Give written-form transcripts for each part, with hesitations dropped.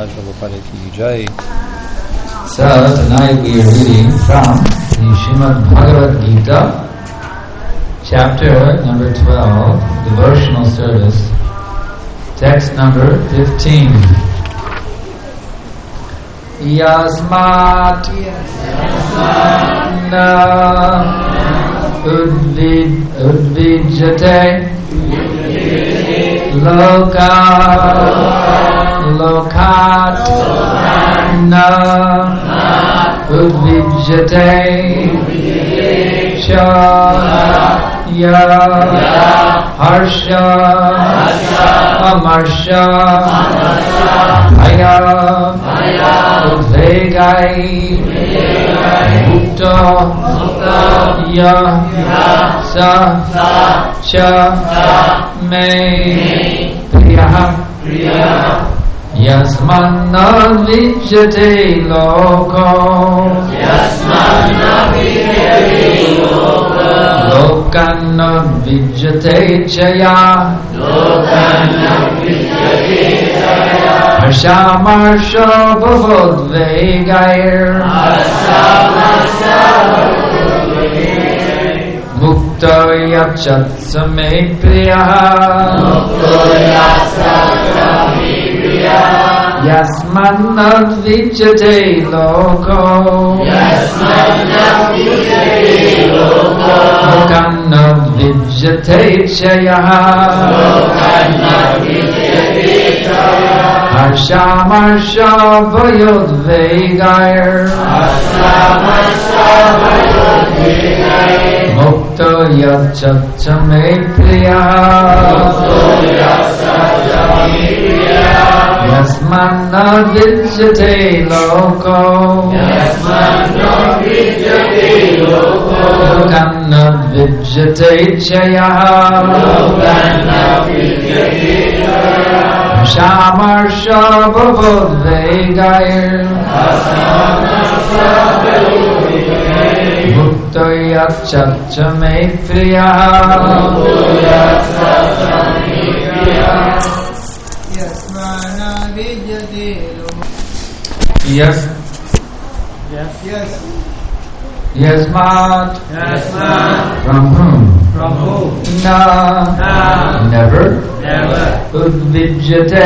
Maharaj Prabhupada Ki Jai. So tonight we are reading from the Srimad Bhagavad Gita, chapter number 12, Devotional Service, text number 15. Yasmat na udvijate lokat na udvijate cha ya harsha amarsha aya udvegai mukta ya sa cha me priya Yasmanna vijjate loko Lokanna vijjate chaya Harshamarsha bhavodvegair Mukta yachatsa me priya Yasmanna vijjate loko Lokanna vijjate chaya Harshamarsha bhavodvegair Mukta yachatsa me priya Yasmanna vijjate loko Lokanna vijjate chaya Harshamarsha bhavodvegair Mukta yachatsa me priya Yes. Yasmat. From whom? Na. Never. Udvijjate.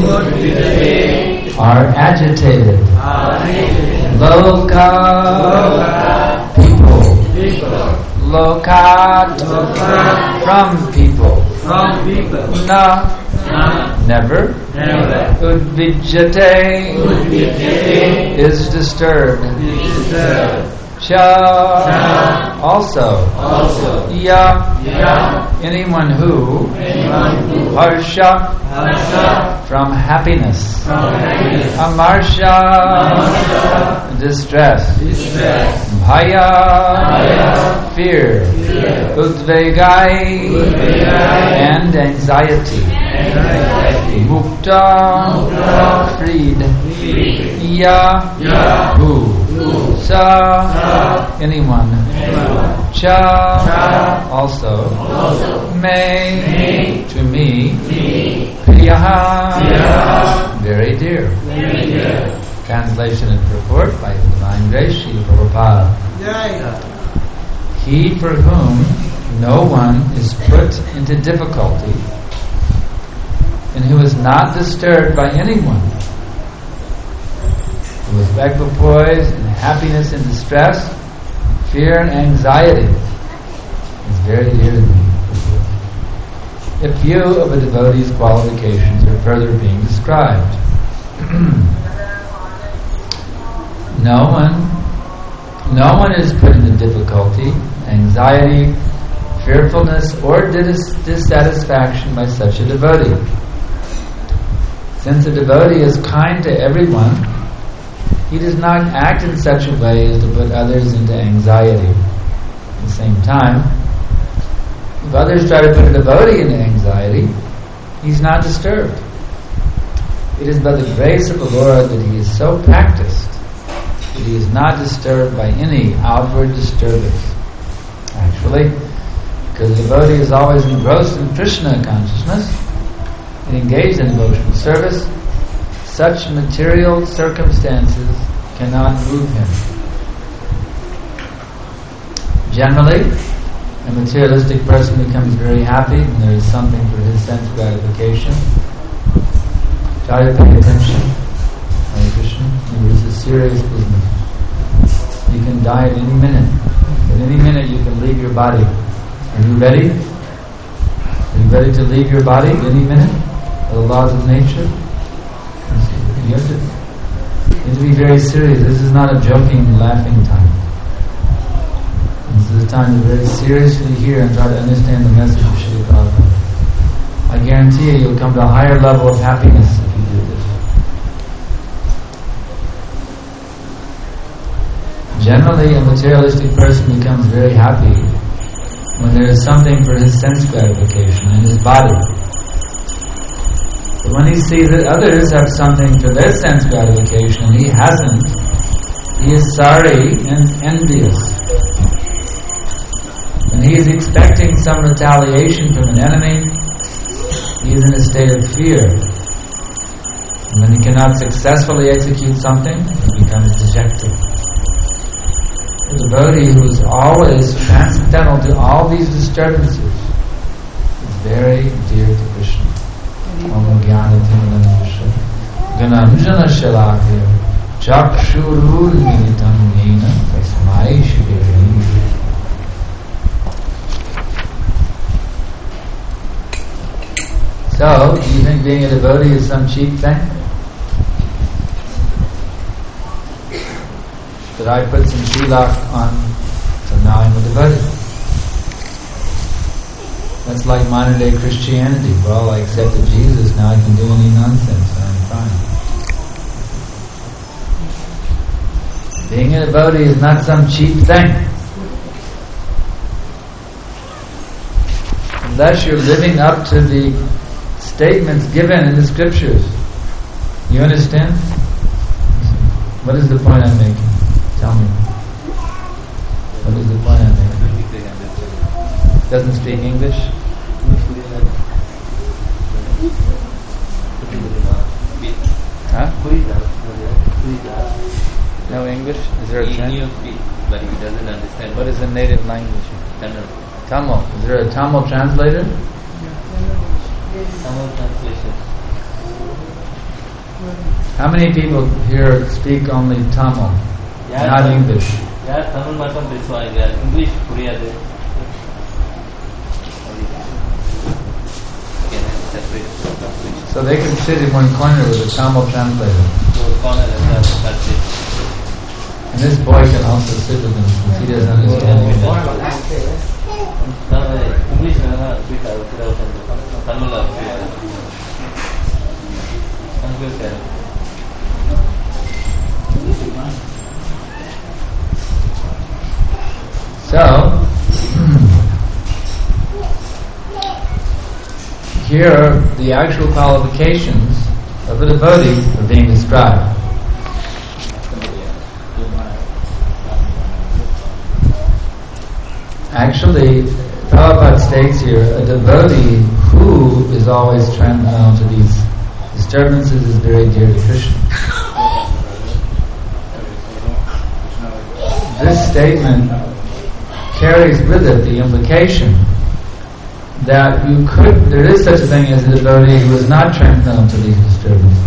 Are agitated. Loka. People. Lokat. From people. Na. Never. Udvijjate is disturbed. Cha also. Ya anyone who harsha from happiness. Amarsha distress. Bhaya fear. Udvegai and anxiety. Mukta freed. Ya who. Sa anyone. Cha also. May to me. Priyaha very dear. Translation and purport by His Divine Grace Srila Prabhupada. He for whom no one is put into difficulty and who is not disturbed by anyone, who is equipoised in happiness and distress, fear and anxiety, is very dear to me. A few of a devotee's qualifications are further being described. No one is put into difficulty, anxiety, fearfulness, or dissatisfaction by such a devotee. Since a devotee is kind to everyone, he does not act in such a way as to put others into anxiety. At the same time, if others try to put a devotee into anxiety, he's not disturbed. It is by the grace of the Lord that he is so practiced that he is not disturbed by any outward disturbance. Actually, because the devotee is always engrossed in Krishna consciousness and engaged in devotional service, such material circumstances cannot move him. Generally, a materialistic person becomes very happy when there is something for his sense gratification. Try to pay attention. Hare Krishna. This is a serious business. You can die at any minute. At any minute you can leave your body. Are you ready? Are you ready to leave your body at any minute? For the laws of nature? You have to be very serious. This is not a joking, laughing time. This is a time to very seriously hear and try to understand the message of Srila Prabhupada. I guarantee you'll come to a higher level of happiness if you do this. Generally, a materialistic person becomes very happy when there is something for his sense gratification in his body. But when he sees that others have something for their sense gratification and he hasn't, he is sorry and envious. When he is expecting some retaliation from an enemy, he is in a state of fear. And when he cannot successfully execute something, he becomes dejected. The devotee who is always transcendental to all these disturbances is very dear to Krishna. Gananjana Shalakya Chakshurul Militam Nena Tasmai Shiviri. So, do you think being a devotee is some cheap thing? That I put some tilak on, so now I'm a devotee. That's like modern day Christianity. Well, I accepted Jesus, now I can do any nonsense and I'm fine. Being a devotee is not some cheap thing. Unless you're living up to the statements given in the scriptures. You understand? What is the point I'm making? Tell me. What is the point I'm making? Doesn't speak English? Huh? No English? Is there a Tamil? But he doesn't understand. What is the native language? Tamil. Is there a Tamil translator? Tamil translation. How many people here speak only Tamil? Not English. Yeah, Tamil மட்டும் பேசுவாங்க. English புரியாது. So they can sit in one corner with a Tamil translator. And this boy can also sit with him since he doesn't understand English. So, here are the actual qualifications of a devotee are being described. Actually, Prabhupada states here, a devotee who is always transcendental to these disturbances is very dear to Krishna. This statement carries with it the implication that there is such a thing as a devotee who is not transcendental to these disturbances.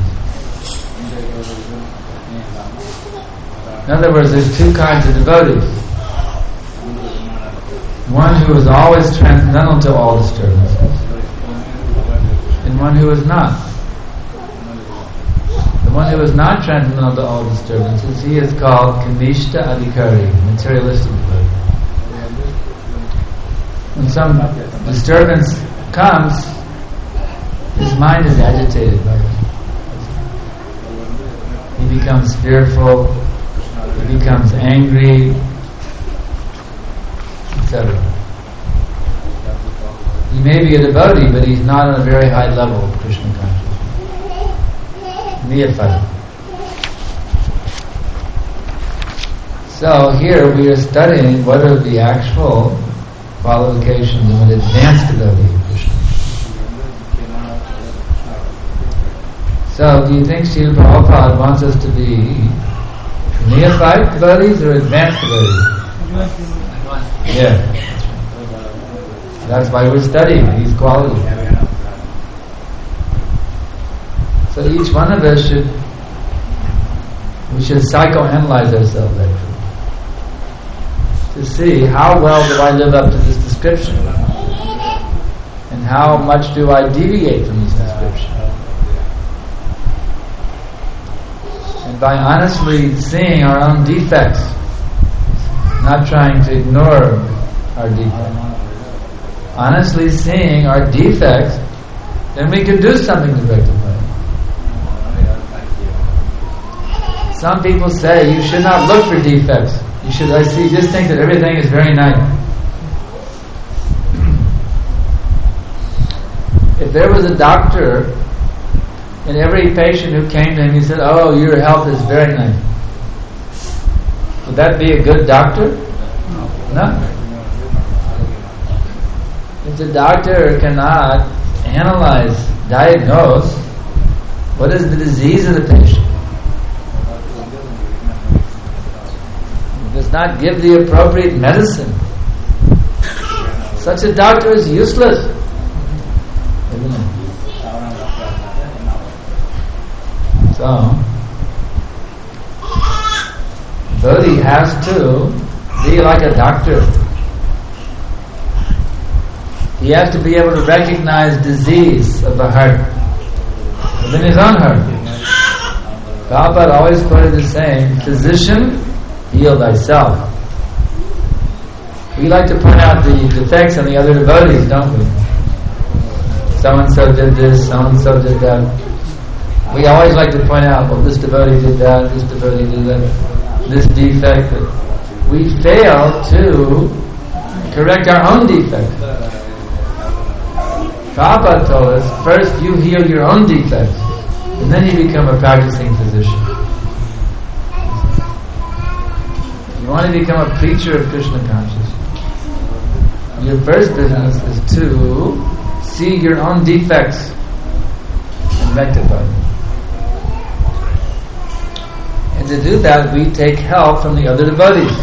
In other words, there's two kinds of devotees. One who is always transcendental to all disturbances, and one who is not. The one who is not transcendental to all disturbances, he is called Kanishta Adhikari, materialistic devotee. When some disturbance comes, his mind is agitated by it. He becomes fearful, he becomes angry, etc. He may be a devotee, but he's not on a very high level of Krishna consciousness. Neophyte. So here we are studying what are the actual qualifications of an advanced devotee of Krishna. So, do you think Srila Prabhupada wants us to be neophyte devotees or advanced devotees? Yeah. That's why we're studying these qualities. So each one of us should psychoanalyze ourselves actually, to see how well do I live up to this description and how much do I deviate from this description. And by honestly seeing our own defects, not trying to ignore our defects, honestly seeing our defects, then we can do something to rectify it. Some people say you should not look for defects. You should, just think that everything is very nice. If there was a doctor and every patient who came to him, he said, "Oh, your health is very nice," would that be a good doctor? No. If the doctor cannot analyze, diagnose, what is the disease of the patient, does not give the appropriate medicine, such a doctor is useless. So, devotee has to be like a doctor. He has to be able to recognize disease of the heart within his own heart. Prabhupada always quoted the saying, "Physician, heal thyself." We like to point out the defects in the other devotees, don't we? So-and-so did this, so-and-so did that. We always like to point out, well, this devotee did that, this devotee did that, this defect. We fail to correct our own defects. Prabhupada told us, first you heal your own defects, and then you become a practicing physician. You want to become a preacher of Krishna consciousness, your first business is to see your own defects and rectify them. And to do that, we take help from the other devotees.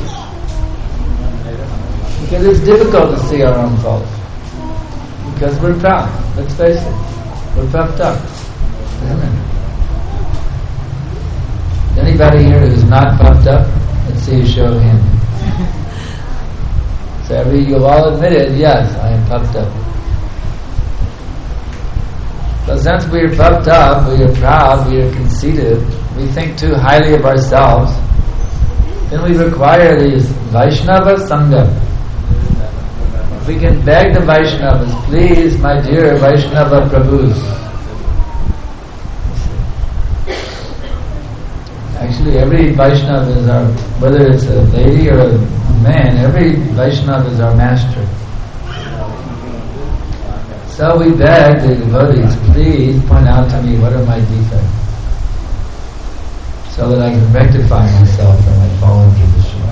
Because it's difficult to see our own faults. Because we're proud. Let's face it. We're puffed up. Anybody here who's not puffed up? Let's see a show of hands. So you'll all admit it, yes, I am puffed up. But since we are puffed up, we are proud, we are conceited, we think too highly of ourselves, then we require these Vaishnava Sangha. If we can beg the Vaishnavas, please, my dear Vaishnava Prabhus. Actually, every Vaishnava is our, whether it's a lady or a man, every Vaishnava is our master. So we beg the devotees, please point out to me what are my defects, so that I can rectify myself from my fallen position.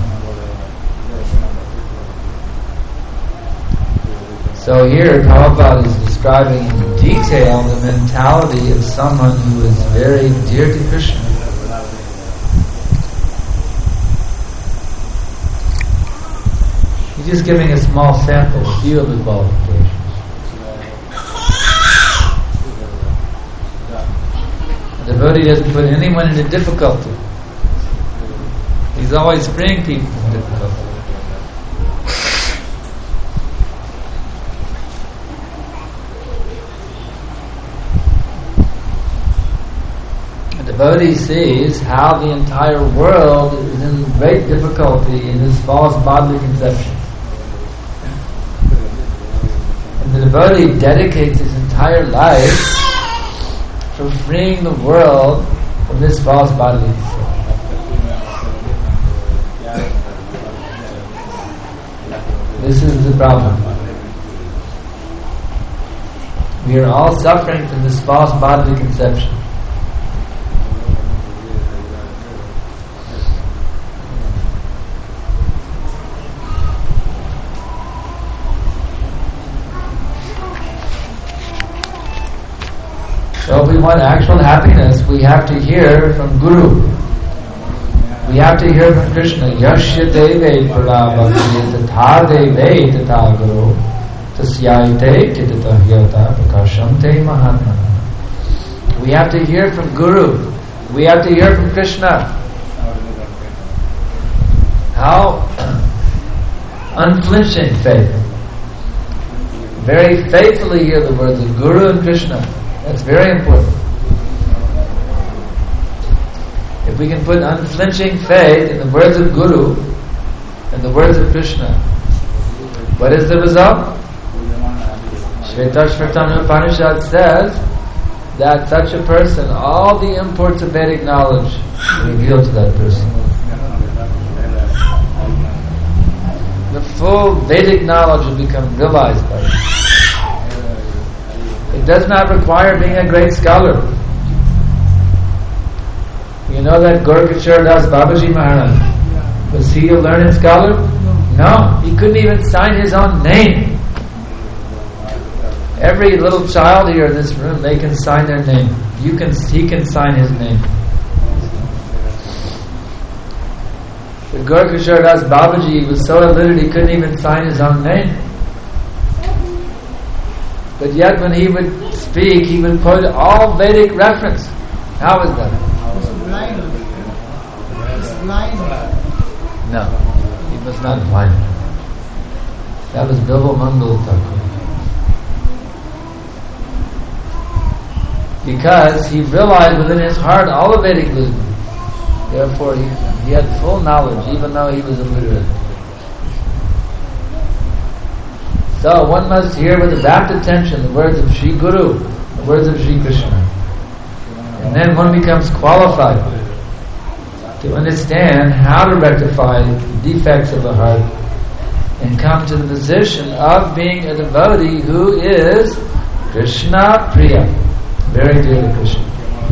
So here Prabhupada is describing in detail the mentality of someone who is very dear to Krishna. He's just giving a small sample, a few of the qualifications. The devotee doesn't put anyone into difficulty. He's always freeing people from difficulty. The devotee sees how the entire world is in great difficulty in this false bodily conception. And the devotee dedicates his entire life for freeing the world from this false bodily conception. This is the problem. We are all suffering from this false bodily conception. So if we we want actual happiness, we have to hear from Guru. We have to hear from Krishna. Yashya deve prabhakti tatha deve tatha guru tasyaite titata hyata prakashante mahatma. We have to hear from Guru. We have to hear from Krishna. How unflinching faith. Very faithfully hear the words of Guru and Krishna. That's very important. If we can put unflinching faith in the words of Guru and the words of Krishna, what is the result? Shvetashvatana Upanishad says that such a person, all the imports of Vedic knowledge revealed to that person. The full Vedic knowledge will become realized by him. It does not require being a great scholar. You know that Gorkhachar Das Babaji Maharaj, was he a learned scholar? No, he couldn't even sign his own name. Every little child here in this room, they can sign their name. He can sign his name. The Gorkhachar Das Babaji was so illiterate he couldn't even sign his own name. But yet when he would speak, he would quote all Vedic reference. How is that? Blind. He's blind. No, he was not blind. That was Bilbo Mangal Thakur. Because he realized within his heart all of Vedic wisdom. Therefore he had full knowledge even though he was illiterate. So one must hear with rapt attention the words of Sri Guru, the words of Sri Krishna. And then one becomes qualified to understand how to rectify the defects of the heart and come to the position of being a devotee who is Krishna Priya, very dear to Krishna.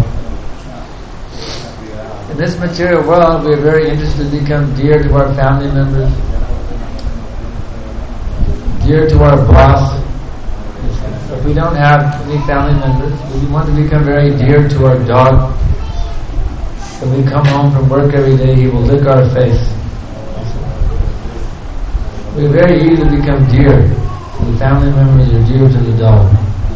In this material world, we are very interested to become dear to our family members, dear to our boss. If we don't have any family members, we want to become very dear to our dog. When we come home from work every day, he will lick our face. We're very eager to become dear to the family members or dear to the dog.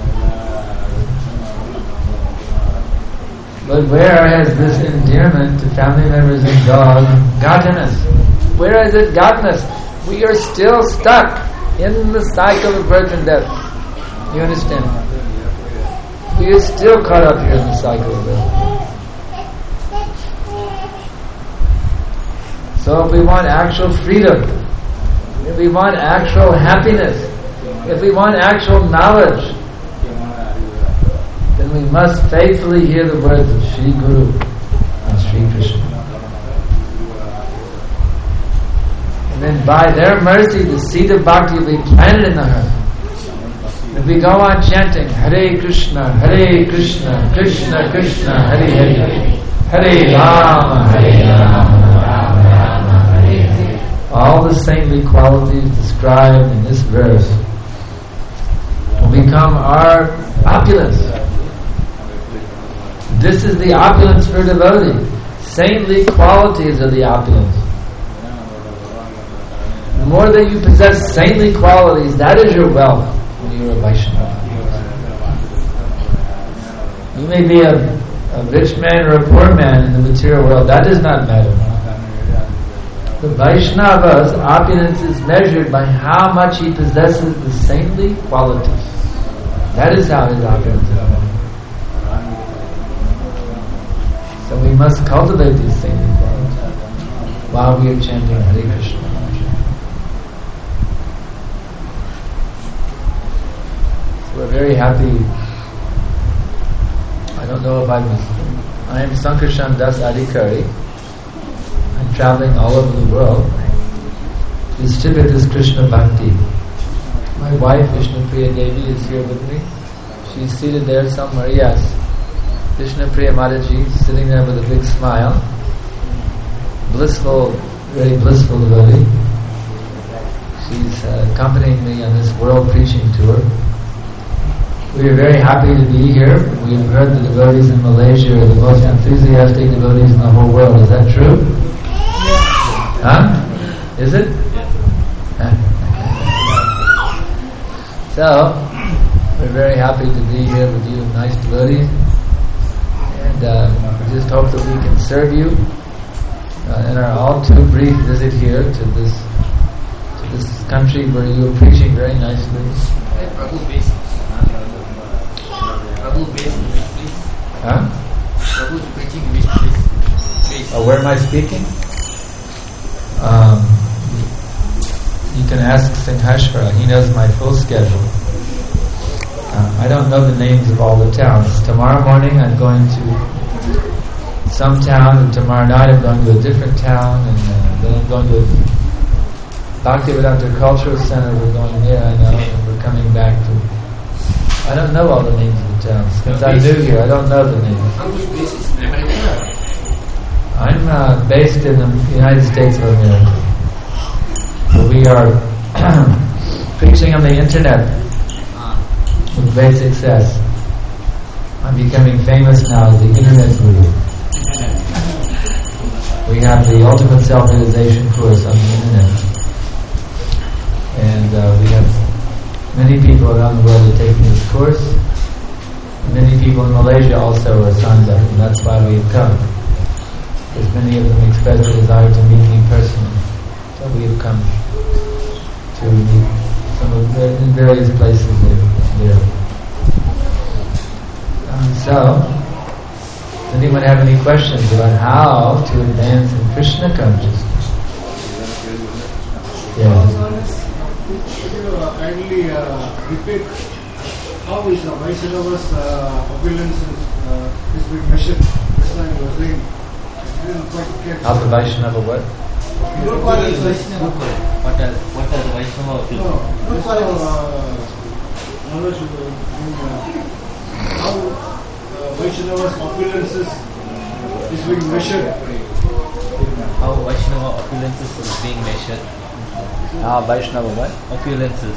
But where has this endearment to family members and dog gotten us? Where has it gotten us? We are still stuck in the cycle of birth and death. You understand? We are still caught up here in the cycle of birth. So if we want actual freedom, if we want actual happiness, if we want actual knowledge, then we must faithfully hear the words of Sri Guru and Sri Krishna. And then by their mercy, the seed of bhakti will be planted in the heart. If we go on chanting Hare Krishna, Krishna Krishna, Hare Hare, Hare Rama, Rama Rama, Hare Hare. All the saintly qualities described in this verse will become our opulence. This is the opulence for devotee. Saintly qualities are the opulence. The more that you possess saintly qualities, that is your wealth when you are a Vaishnava. You may be a rich man or a poor man in the material world. That does not matter. The Vaishnava's opulence is measured by how much he possesses the saintly qualities. That is how his opulence is measured. So we must cultivate these saintly qualities while we are chanting Hare Krishna. So we're very happy. I don't know about this. I am Sankarshan Das Adhikari. I'm traveling all over the world to distribute this Krishna Bhakti. My wife Vishnu Priya Devi is here with me. She's seated there somewhere. Yes. Vishnu Priya Mataji sitting there with a big smile. Blissful, very blissful devotee. She's accompanying me on this world preaching tour. We are very happy to be here. We have heard the devotees in Malaysia are the most enthusiastic devotees in the whole world. Is that true? Huh? Is it? So, we're very happy to be here with you, nice devotees. And we just hope that we can serve you in our all too brief visit here to this country where you are preaching very nicely. Prabhu basic. Prabhu basic, please. Huh? Prabhu's preaching please. Where am I speaking? You can ask Singhashvara. He knows my full schedule. I don't know the names of all the towns. Tomorrow morning I'm going to some town, and tomorrow night I'm going to a different town, and then I'm going to Bhaktivedanta Cultural Center. We're going there, I know, and we're coming back to... I don't know all the names of the towns. Since I moved here, I don't know the names. I'm based in the United States of America. We are preaching on the internet with great success. I'm becoming famous now as the Internet Guru. We have the Ultimate Self-Realization course on the internet. And we have many people around the world are taking this course. Many people in Malaysia also are signed up, and that's why we have come. Because many of them expressed a desire to meet me personally. So we have come to meet some of them in various places there. So, does anyone have any questions about how to advance in Krishna consciousness? Yes. Could you kindly repeat how is the Vaishnava's opulence is being measured? Just like you were saying, I didn't quite get. How the Vaishnava what? Good quality Vaishnava. What are the Vaishnava people? No, good quality knowledge how Vaishnava's opulence is being measured. How Vaishnava opulences is being measured? Vaishnava what? Opulences.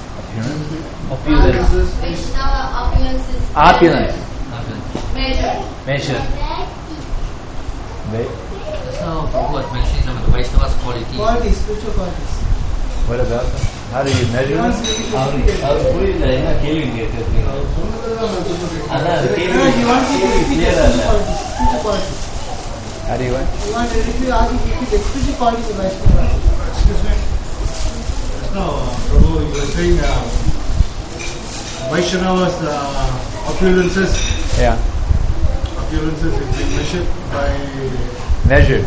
Vaishnava opulence is Opulence. measured. That's how Prabhu was mentioning some of the Vaishnava's quality. Qualities, spiritual qualities. What about them? How do you measure them? புரியல என்ன கேள்வி கேட்கறீங்க அதான் அது He wants you to repeat clear spiritual qualities. How do you what? You want to repeat the spiritual qualities of Vaishnava. Excuse me. No, Prabhu, you were saying Vaishnava's opulences. Yeah. Opulences is being measured by Measured.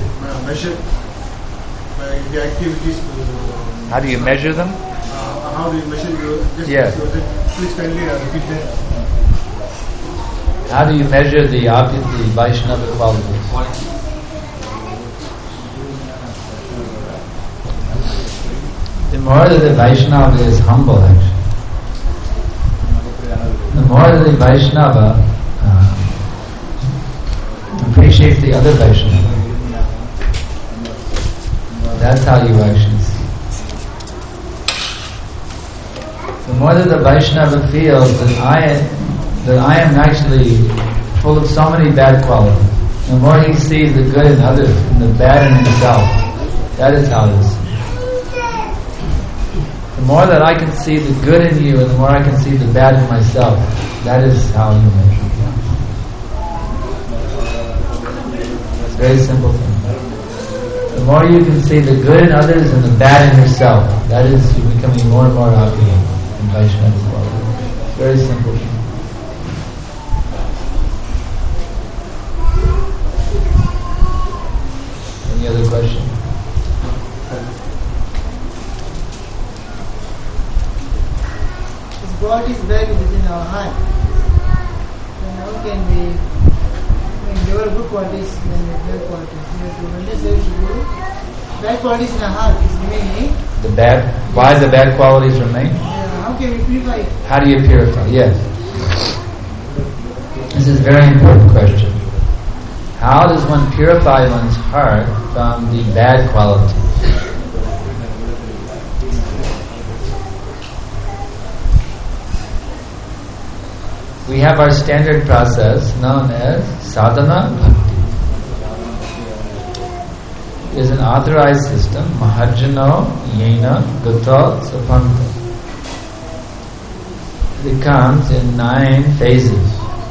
By the activities. How do you measure them? How do you measure? Yes. Please kindly repeat that. How do you measure the Vaishnava qualities? The more that the Vaishnava is humble, actually, the more that the Vaishnava appreciates the other Vaishnava. That's how you actually see. The more that the Vaishnava feels that I am actually full of so many bad qualities, the more he sees the good in others and the bad in himself. That is how it is. The more that I can see the good in you and the more I can see the bad in myself, that is how you measure. It's a very simple thing. The more you can see the good in others and the bad in yourself, that is you becoming more and more opulent in Vaishnava quality. It's very simple. Any other question? If God is buried within our heart, then how can we develop good qualities and bad qualities? Bad qualities in our heart is remaining. The bad? Why the bad qualities remain? How can we purify it? How do you purify? Yes. This is a very important question. How does one purify one's heart from the bad qualities? we have our standard process known as sadhana bhakti. It is an authorized system, mahajjano yena gata sapanta. It comes in 9 phases.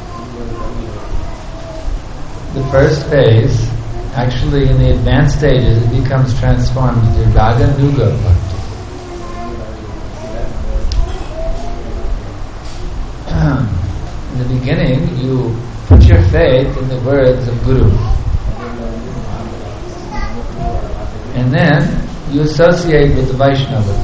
The first phase, actually in the advanced stages, it becomes transformed into raga nuga bhakti. In the beginning, you put your faith in the words of Guru. And then you associate with the Vaishnava.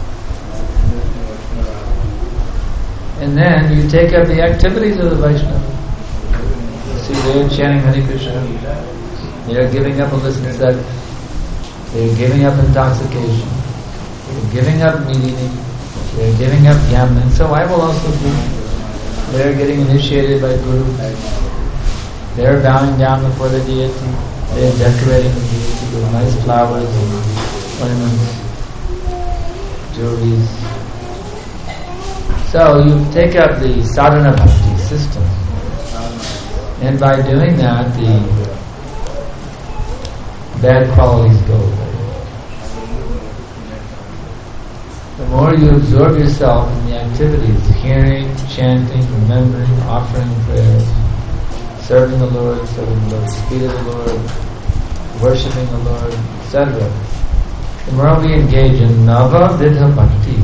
And then you take up the activities of the Vaishnava. You see, they are chanting Hare Krishna. They are giving up illicit sex. They are giving up intoxication. They are giving up meeting. They are giving up gambling. So I will also do. They are getting initiated by Guru. They are bowing down before the deity. They are decorating the deity with nice flowers and ornaments, jewelries. So you take up the sadhana bhakti system. And by doing that, the bad qualities go away. The more you absorb yourself in the activities, hearing, chanting, remembering, offering prayers, serving the Lord, feeding the Lord, worshipping the Lord, etc., the more we engage in Nava Vidha Bhakti,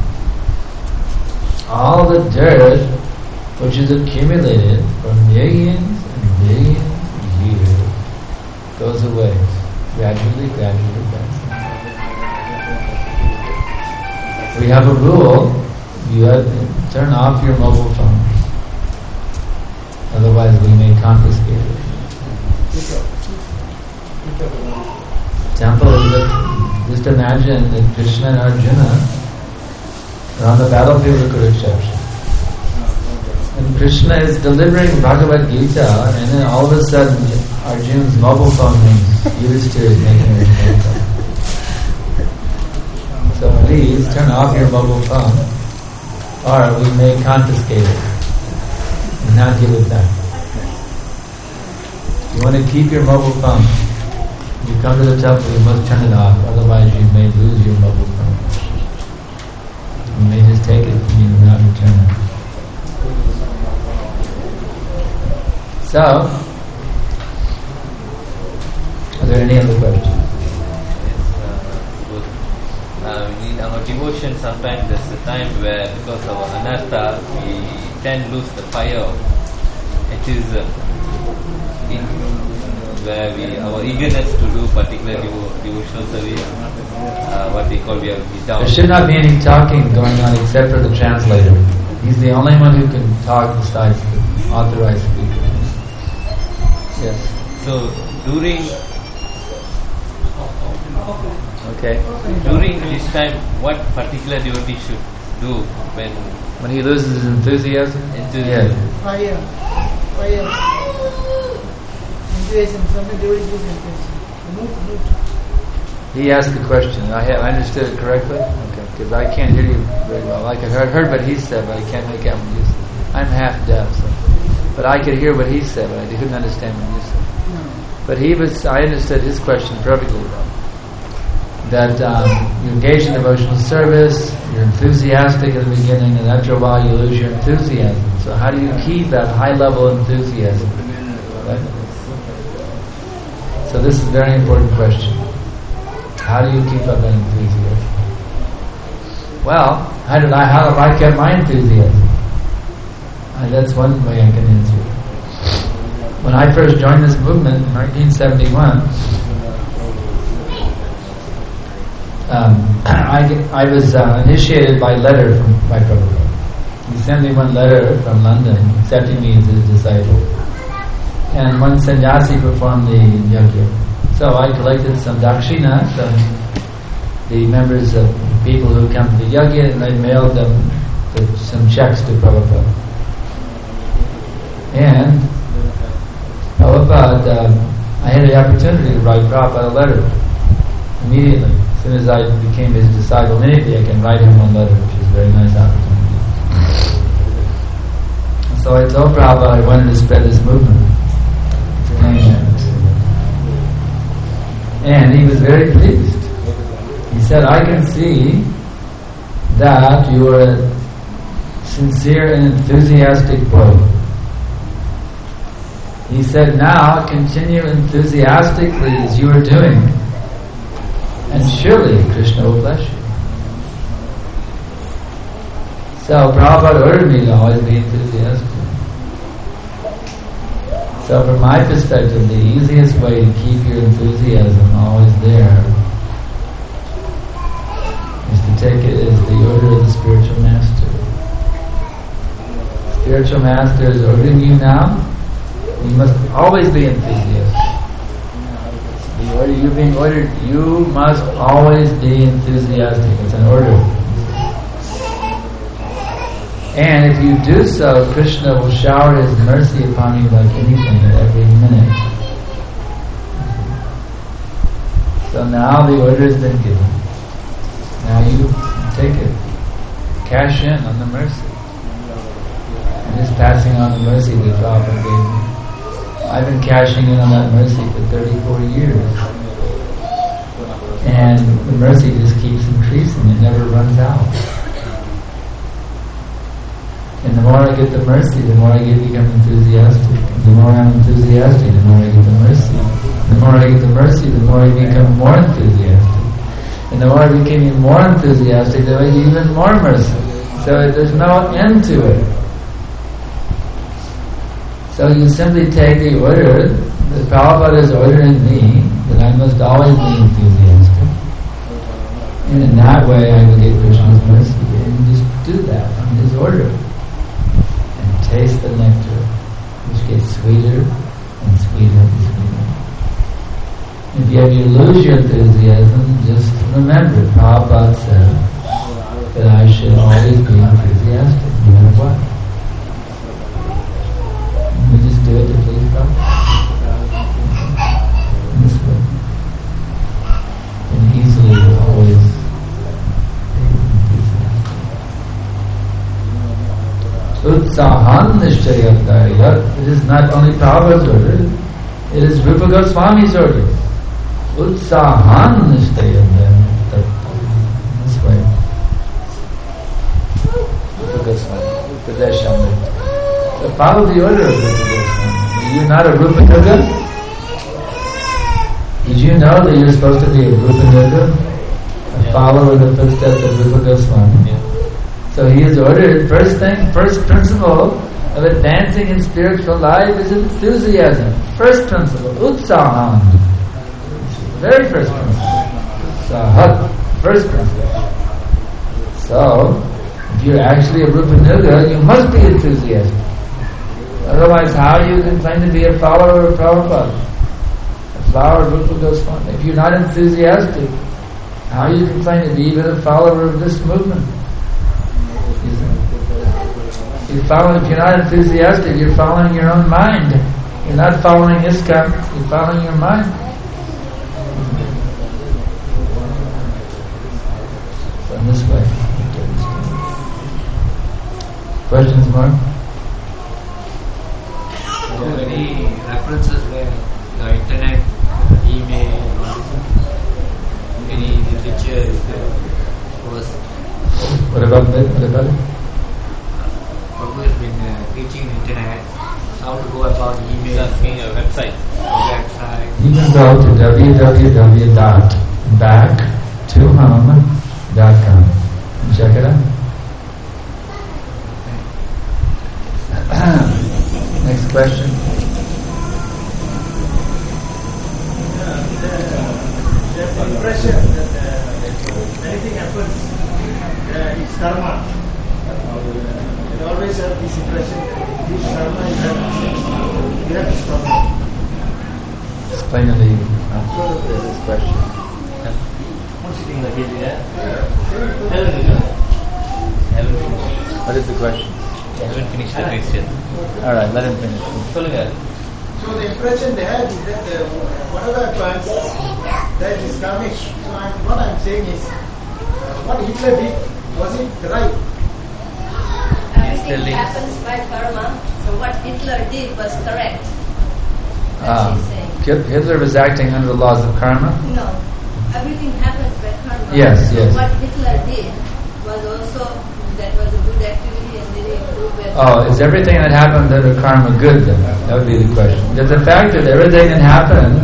all the dirt which is accumulated for millions and millions of years goes away, gradually. We have a rule, you have to turn off your mobile phone. Otherwise we may confiscate it. Example is that, just imagine that Krishna and Arjuna are on the battlefield of Kurukshetra. And Krishna is delivering Bhagavad Gita, and then all of a sudden Arjuna's mobile phone rings. Yudhishthira is making a phone call. So please turn off your mobile phone, or we may confiscate it and not give it back. You want to keep your mobile phone. You come to the temple, you must turn it off, otherwise you may lose your mobile phone. You may just take it and you will not return it. So, are there any other questions? In our devotion, sometimes there's a time where, because of our anartha, we tend to lose the fire. It is where our eagerness to do particular devotional service, what we call, we are down. There should not be any talking going on except for the translator. He's the only one who can talk besides the authorized speaker. Yes. So during this time, what particular devotee should do when he loses his enthusiasm? Enthusiasm. Fire. Enthusiasm. Somebody devotees lose enthusiasm. Move. He asked the question. I understood it correctly? Okay. Because I can't hear you very well. I heard what he said, but I can't make out what you said. I'm half deaf, so. But I could hear what he said, but I couldn't understand what you said. No. But I understood his question perfectly well. That you engage in devotional service, you're enthusiastic at the beginning, and after a while you lose your enthusiasm. So how do you keep that high level of enthusiasm? Right? So this is a very important question. How do you keep up that enthusiasm? Well, how have I kept my enthusiasm? That's one way I can answer. When I first joined this movement in 1971, I was initiated by letter by Prabhupada. He sent me one letter from London accepting me as his disciple. And one sannyasi performed the yajna. So I collected some dakshina from the members of people who come to the yajna, and I mailed them some checks to Prabhupada. And Prabhupada, I had the opportunity to write Prabhupada a letter immediately. As soon as I became his disciple, immediately I can write him one letter, which is a very nice opportunity. So I told Prabhupada I wanted to spread this movement. And he was very pleased. He said, I can see that you are a sincere and enthusiastic boy. He said, now continue enthusiastically as you are doing, and surely Krishna will bless you. So Prabhupada ordered me to always be enthusiastic. So from my perspective, the easiest way to keep your enthusiasm always there is to take it as the order of the spiritual master. Spiritual master is ordering you now. You must always be enthusiastic. You're being ordered. You must always be enthusiastic. It's an order. And if you do so, Krishna will shower His mercy upon you like anything at every minute. So now the order has been given. Now you take it. Cash in on the mercy. I'm just passing on the mercy that Prabhupada gave me. I've been cashing in on that mercy for 34 years. And the mercy just keeps increasing. It never runs out. And the more I get the mercy, the more I become enthusiastic. The more I'm enthusiastic, the more I get the mercy. The more I get the mercy, the more I become more enthusiastic. And the more I become more enthusiastic, the more I get even more mercy. So there's no end to it. So you simply take the order that Prabhupada is ordering me, that I must always be enthusiastic. And in that way I will get Krishna's mercy. And you just do that on His order. Taste the nectar, which gets sweeter and sweeter and sweeter. If you lose your enthusiasm, just remember, Prabhupada said that I should always be enthusiastic, no matter what. And we just do it to please Prabhupada. In this way. And easily always Utsahan Nishchayataya. It is not only Prabhupada's order, it is Rupa Goswami's order. Utsahan Nishchayataya. This way. Rupa Goswami. Upadeshamrita. So follow the order of Rupa Goswami. Are you not a Rupa Nuga? Did you know that you're supposed to be a Rupa Nuga? A follower of the footsteps of Rupa Goswami? So he is ordered, first principle of advancing in spiritual life is enthusiasm. First principle, utsaham. Very first principle. Utsahat, first principle. So, if you're actually a Rupa Nuga, you must be enthusiastic. Otherwise, how you can claim to be a follower of Prabhupada? A follower of Rupa Goswami. If you're not enthusiastic, how you can claim to be even a follower of this movement? If you're not enthusiastic, you're following your own mind. You're not following ISKCON, you're following your mind. So in this way. Questions, Mark? Are there any references where the internet, email, any literature was... What about it? Prabhu has been teaching internet how to go about email. Asking a website. You can go to www.backtohome.com and check it out. Next question. The impression that anything happens, it's karma. They always have this impression that this karma is direct from God. Explain the answer to this question. What is the question? I haven't finished the question. Alright, let him finish. So the impression they have is that whatever happens, that is karmic. So what I'm saying is, what Hitler did, was it right? everything happens by karma. So what Hitler did was correct. Hitler was acting under the laws of karma? No. Everything happens by karma. Yes. So what Hitler did was also, that was a good activity and did improve it. Is everything that happened under karma good then? That would be the question. Because the fact that everything that happened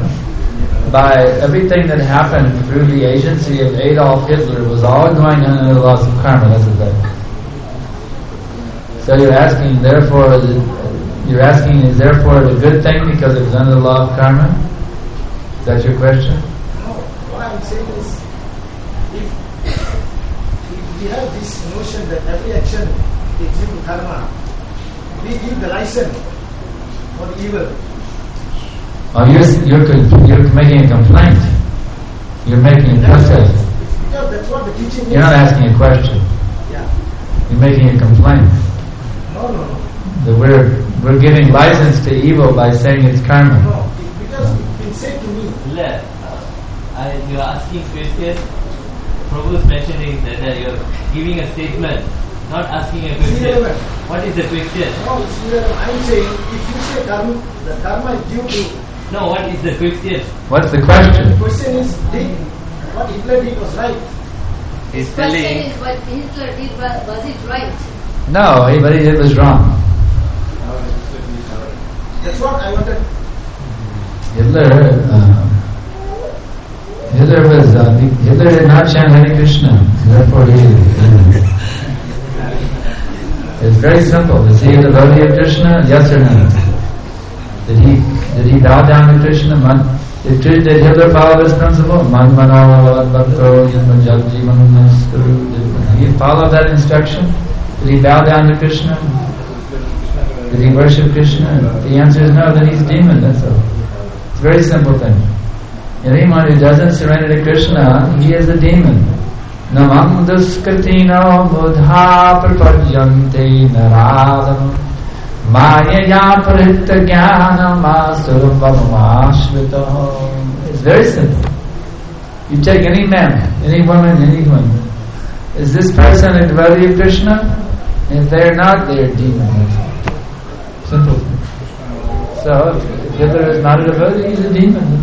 through the agency of Adolf Hitler was all going under the laws of karma, that's the fact. So you're asking, is therefore a good thing because it was under the law of karma? Is that your question? No, what I'm saying is, if we have this notion that every action is due to karma, we give the license for the evil. You're making a complaint. You're making a protest. Because that's what the teaching is. You're not asking a question. Yeah. You're making a complaint. No. That we're giving license to evil by saying it's karma. No, because it's been said to me. You are asking question. Prabhu is mentioning that you are giving a statement, not asking a question. What is the question? No, I'm saying if you say karma, the karma is due to. No, what is the question? What's the question? The question is, what Hitler did was right. He's The question telling. is what Hitler did, was it right? No, what he did was wrong. That's what I wanted. Hitler did not chant Hare Krishna. Therefore, it's very simple. Is he a devotee of Krishna? Yes or no? Did he bow down to Krishna? Did Hitler follow this principle? Did he follow that instruction? Did he bow down to Krishna? Did he worship Krishna? The answer is no, then he's a demon, that's all. It's a very simple thing. Anyone who doesn't surrender to Krishna, he is a demon. Namam duskatino buddha prapadyante naradam mayaya paritta jnanam asurvamashvito. It's very simple. You take any man, any woman, anyone. Is this person a devotee of Krishna? If they're not, they're a demon. Simple. So, if Hitler is not a devotee, he's a demon.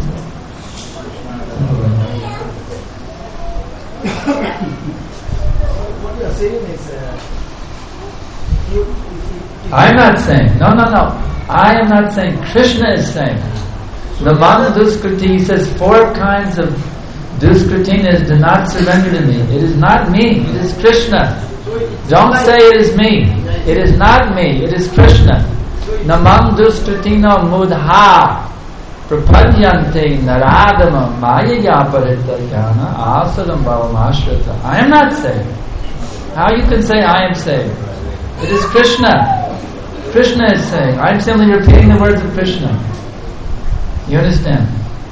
What you are saying is, I'm not saying. No. I am not saying. Krishna is saying. Namam Duskriti, he says 4 kinds of Duskritinas do not surrender to me. It is not me, it is Krishna. Don't say it is me. It is not me, it is Krishna. Namam Duskritino Mudha Prapadyante Naradama Mayaya Parittayana Asalam Bhavamashrita. I am not saved. How you can say I am saved? It is Krishna. Krishna is saying. I am simply repeating the words of Krishna. You understand?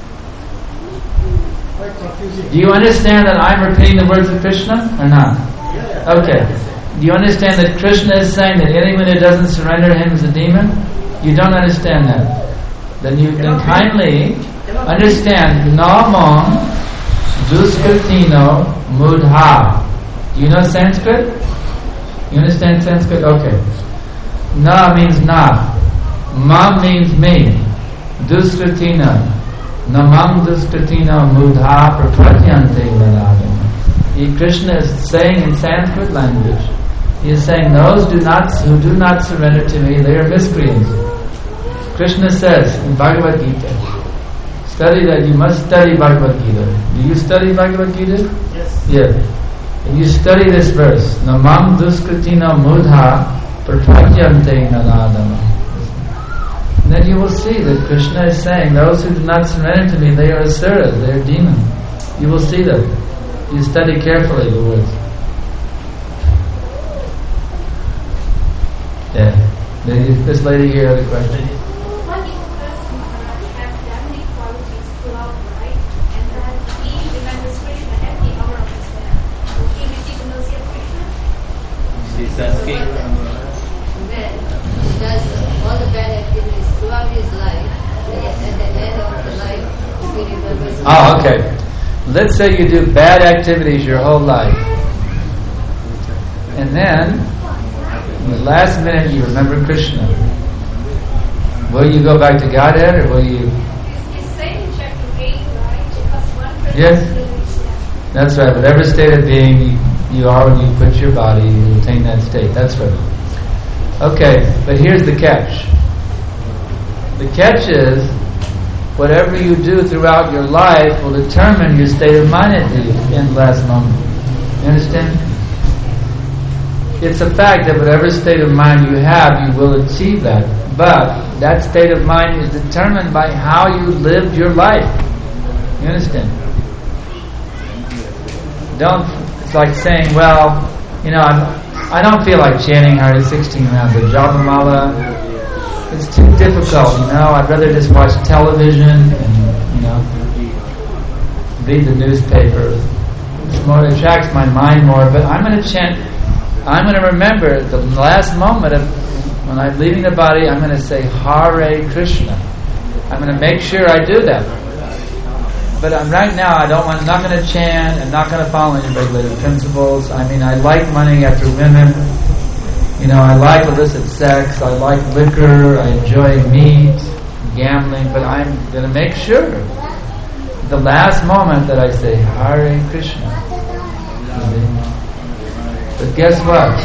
Do you understand that I am repeating the words of Krishna or not? Okay. Do you understand that Krishna is saying that anyone who doesn't surrender to him is a demon? You don't understand that. Then kindly understand Namam Duskritino Mudha. Do you know Sanskrit? You understand Sanskrit? Okay. Na means not. Mam means me. Duskritina. Namam Duskritina Mudha Prapadyante Naradam. Krishna is saying in Sanskrit language, he is saying those who do not surrender to me, they are miscreants. Krishna says in Bhagavad Gita, study that, you must study Bhagavad Gita. Do you study Bhagavad Gita? Yes. Yes. And you study this verse, Namam Duskritina Mudha Prapadyante Naradama. Then you will see that Krishna is saying those who do not surrender to me, they are asuras, they are demons. You will see that. You study carefully the words. Yeah. This lady here had a question. What if a person have heavenly qualities throughout, right? And then he remembers Krishna every hour of his life. Will he receive the mercy of Krishna? She's asking. Then he does all the bad activities throughout his life, and at the end of the life, he remembers. Oh, okay. Let's say you do bad activities your whole life. And then In the last minute you remember Krishna. Will you go back to Godhead or will you... It's saying in chapter 8, right? Because one person Yes. believes that. That's right. Whatever state of being you are when you quit your body, you attain that state. That's right. Okay, but here's the catch. The catch is, whatever you do throughout your life will determine your state of mind at the end last moment. You understand? It's a fact that whatever state of mind you have, you will achieve that. But that state of mind is determined by how you lived your life. You understand? It's like saying, well, I don't feel like chanting Hare 16 rounds of Japamala. It's too difficult, I'd rather just watch television and, read the newspaper. It attracts my mind more, but I'm going to chant, I'm going to remember the last moment of when I'm leaving the body, I'm going to say Hare Krishna. I'm going to make sure I do that. But right now, I'm not going to chant, I'm not going to follow any regulated principles. I like running after women. I like illicit sex, I like liquor, I enjoy meat, gambling, but I'm going to make sure the last moment that I say Hare Krishna. But guess what?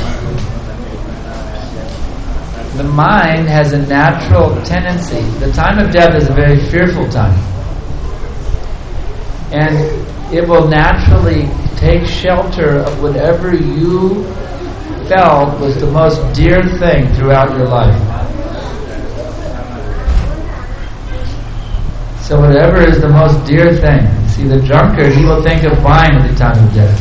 The mind has a natural tendency. The time of death is a very fearful time. And it will naturally take shelter of whatever you felt was the most dear thing throughout your life. So whatever is the most dear thing. See, the drunkard, he will think of wine at the time of death.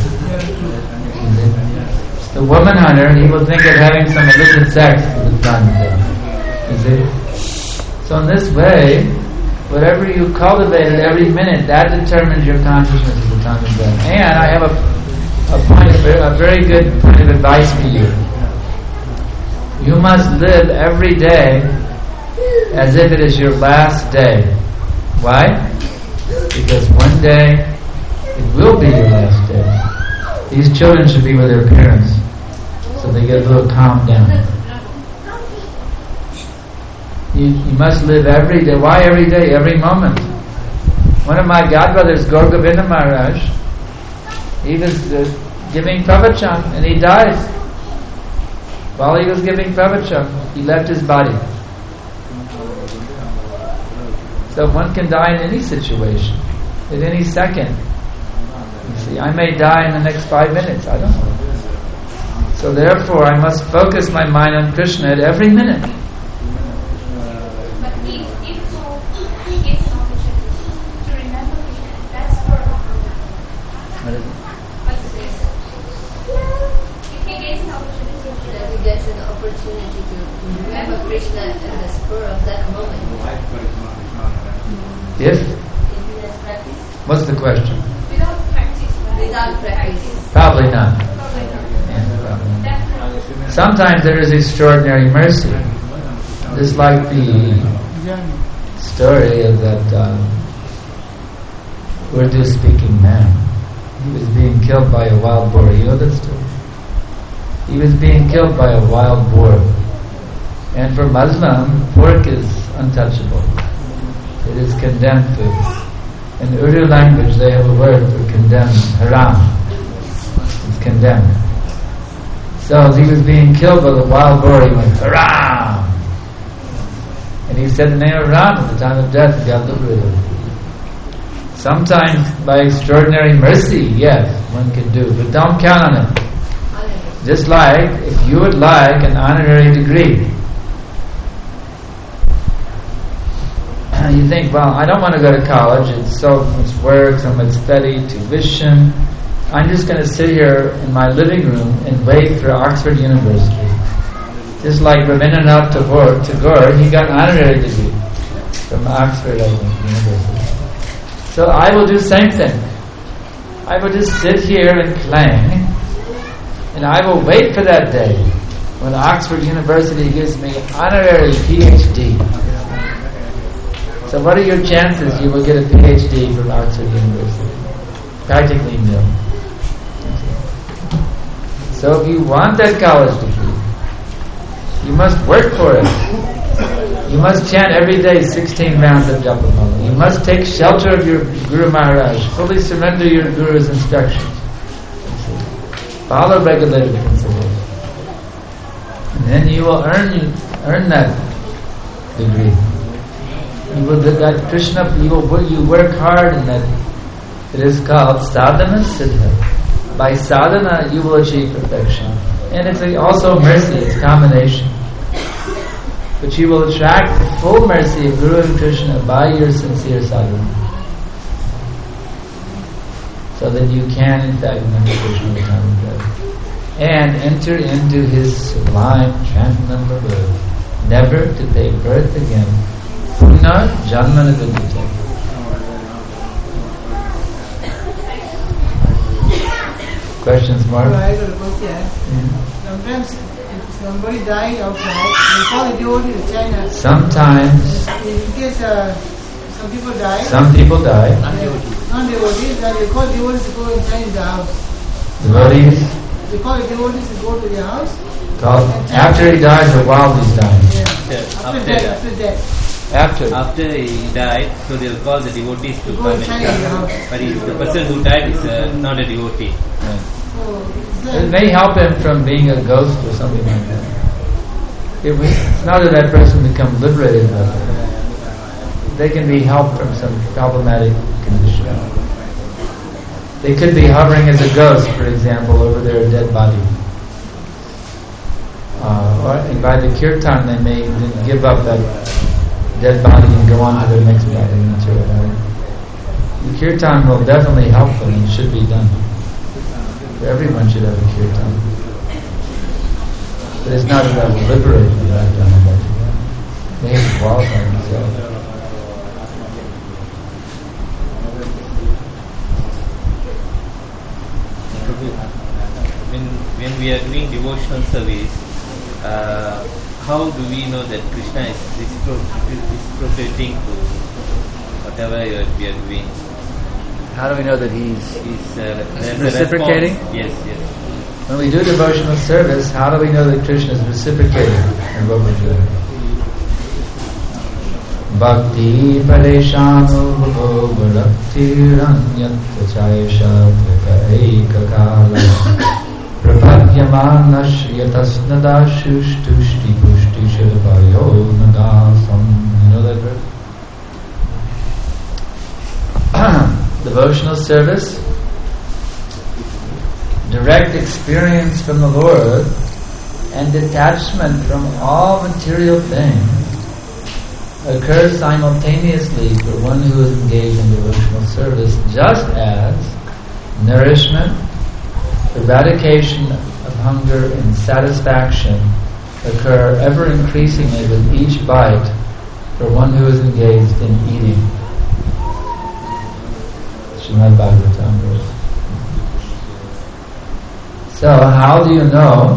The woman hunter, he will think of having some illicit sex at the time of death. You see? So in this way, whatever you cultivate at every minute, that determines your consciousness at the time of death. And I have a very good point of advice for you. You must live every day as if it is your last day. Why? Because one day it will be your last day. These children should be with their parents, so they get a little calmed down. You must live every day. Why every day? Every moment. One of my godbrothers, Gaur Govinda Maharaj, he was giving pravachan and he died. While he was giving pravachan, he left his body. So one can die in any situation, at any second. You see, I may die in the next 5 minutes, I don't know. So therefore I must focus my mind on Krishna at every minute. But if so, he gets an opportunity to remember Krishna, that's for What is it? what's this? If he gets an opportunity That he gets an opportunity to remember Krishna at the spur of that moment. If? If he has practice. What's the question? without practice, right? Without practice. Probably not. Probably not. Yeah, probably not. Definitely. Sometimes there is extraordinary mercy. Just like the story of that Urdu-speaking man. He was being killed by a wild boar. You know that story? He was being killed by a wild boar. And for Muslim, pork is untouchable. It is condemned food. In the Urdu language, they have a word for condemned, haram. It's condemned. So as he was being killed by the wild boar, he went, haram! And he said the name of Ram at the time of death, and got liberated. Sometimes by extraordinary mercy, yes, one can do, but don't count on it. Just like if you would like an honorary degree, you think, well, I don't want to go to college, it's so much work, so much study, tuition. I'm just going to sit here in my living room and wait for Oxford University. Just like Rabindranath Tagore, he got an honorary degree from Oxford University. So I will do the same thing. I will just sit here and clang, and I will wait for that day when Oxford University gives me honorary PhD. So what are your chances you will get a PhD from Oxford University? Practically nil. So if you want that college degree, You must work for it. You must chant every day 16 rounds of Japamala. You must take shelter of your Guru Maharaj. Fully surrender your Guru's instructions. Follow regulated principles. And then you will earn that degree. You will do that Krishna. You work hard in that. It is called sadhana siddha. By sadhana, you will achieve perfection. And it's also mercy. It's a combination. But you will attract the full mercy of Guru and Krishna by your sincere sadhana. So that you can, in fact, remember Krishna all the time and enter into his sublime transcendental birth, never to take birth again. Puna janmana vidyate. Questions, Mark? I got a question. Sometimes if somebody dies outside, they call the devotee to China. Sometimes. In case some people die. Some people die. Non-devotees, they call devotees to go and chant the house. Devotees? They call the devotees to go to their house. After he dies or while he's dying? Yeah. After After he died, so they'll call the devotees to go come and chant in the house. But the person who died is not a devotee. It may help him from being a ghost or something like that. It's not that person becomes liberated, but they can be helped from some problematic condition. They could be hovering as a ghost, for example, over their dead body. And by the kirtan, they may then give up that dead body and go on to their next body. The kirtan will definitely help them and should be done. Everyone should have a kirtan. But it's not about liberating that done. They have to qualify themselves. When we are doing devotional service, how do we know that Krishna is reciprocating to whatever we are doing? How do we know that he's He's reciprocating? Yes. When we do devotional service, how do we know that Krishna is reciprocating in what we're doing? Bhakti pareshanu bhavo bhaktiranyat chayesha ekakala prabhadyamana shriyatasnada shushtushti pushti shilpayo nadasam. You know that verse? Devotional service, direct experience from the Lord, and detachment from all material things occur simultaneously for one who is engaged in devotional service, just as nourishment, eradication of hunger, and satisfaction occur ever increasingly with each bite for one who is engaged in eating. Srimad Bhagavatam verse. So, how do you know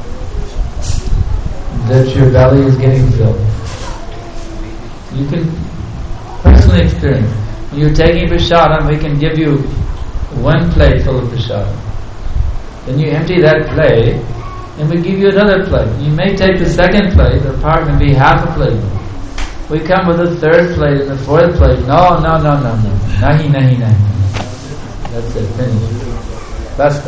that your belly is getting filled? You can personally experience. When you're taking prasadam, we can give you one plate full of prasadam. Then you empty that plate, and we give you another plate. You may take the second plate, the part may be half a plate. We come with the third plate and the fourth plate. No. Nahi. That's it, finished. Bas.